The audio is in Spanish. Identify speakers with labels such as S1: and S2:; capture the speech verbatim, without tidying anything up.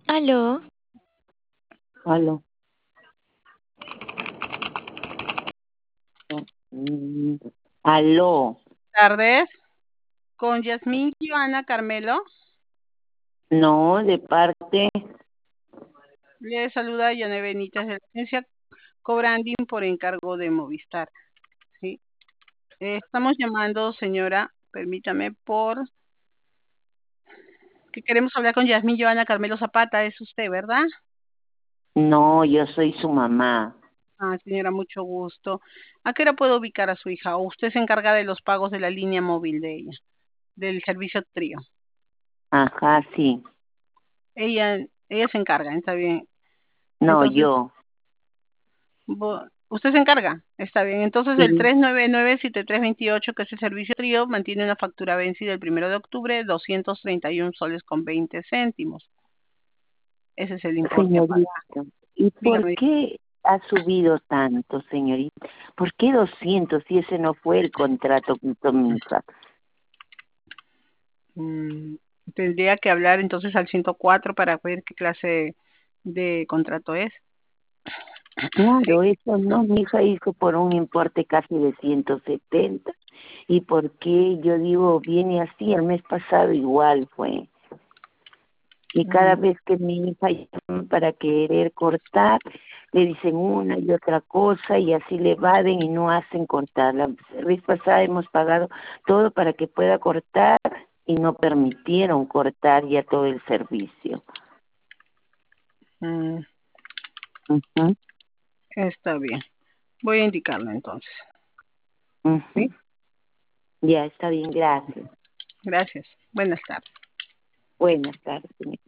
S1: Aló,
S2: Aló. Mm, Aló.
S3: Tardes, con Yasmín Joana Carmelo.
S2: No, de parte.
S3: Le saluda Yane Benítez de la agencia Cobranding por encargo de Movistar. ¿Sí? Eh, estamos llamando, señora, permítame, por que queremos hablar con Yasmín Joana Carmelo Zapata. Es usted, ¿verdad?
S2: No, yo soy su mamá.
S3: Ah, señora, mucho gusto. ¿A qué hora puedo ubicar a su hija? ¿O usted se encarga de los pagos de la línea móvil de ella, del servicio trío?
S2: Ajá, sí.
S3: Ella, ella se encarga, está bien.
S2: No,
S3: Entonces,
S2: yo.
S3: Bo- ¿usted se encarga? Está bien. Entonces el
S2: Sí.
S3: tres nueve nueve siete tres dos ocho, que es el servicio trío, mantiene una factura vencida el primero de octubre, doscientos treinta y uno soles con veinte céntimos. Ese es el importe a pagar.
S2: Señorita, ¿y por
S3: Dígame.
S2: qué ha subido tanto, señorita? ¿Por qué doscientos si ese no fue el contrato que hizo mi hija?
S3: mm, Tendría que hablar entonces al ciento cuatro para ver qué clase de contrato es.
S2: Claro, eso no, mi hija hizo por un importe casi de ciento setenta. ¿Y por qué? Yo digo, viene así, el mes pasado igual fue. Y cada
S3: Mm,
S2: vez que mi hija llama para querer cortar, le dicen una y otra cosa y así le evaden y no hacen cortar. La vez pasada hemos pagado todo para que pueda cortar y no permitieron cortar ya todo el servicio.
S3: mm,
S2: Ujú,
S3: Está bien. Voy a indicarlo entonces.
S2: ujú.
S3: ¿Sí?
S2: Ya, está bien, gracias.
S3: Gracias. Buenas tardes.
S2: Buenas tardes.